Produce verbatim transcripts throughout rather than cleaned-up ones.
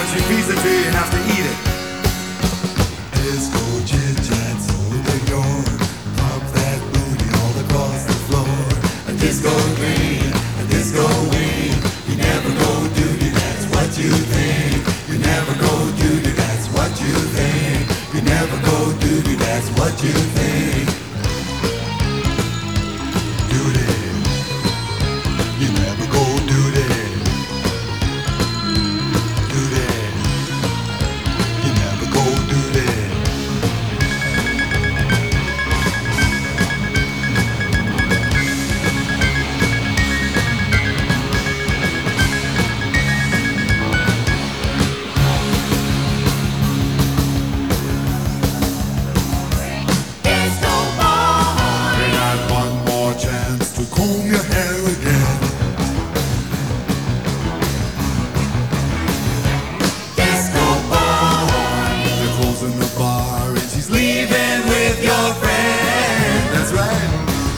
she feeds it to you, you have to eat it. Disco chit chat, so they yawn. Pop that booty all across the floor. A disco green, a disco wing. You never go duty, that's what you think. You never go duty, that's what you think. You never go duty, that's what you think. Duty. You never go duty. Duty. You never go duty. You got one more chance to comb your hair again. Disco boy. They're closing the bar and she's leaving with your friend. That's right.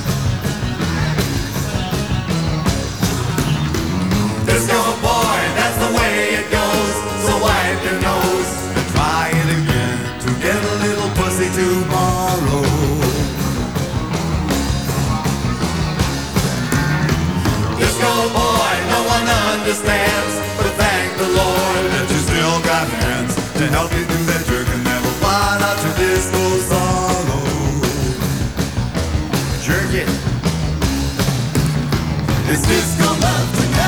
Disco boy, that's the way it goes. So wipe your nose and try it again to get a little pussy tomorrow. Disco boy, no one understands, but thank the Lord that you still got hands to help you do that jerk and never find out your disco sorrow. Jerk it. It's disco love tonight.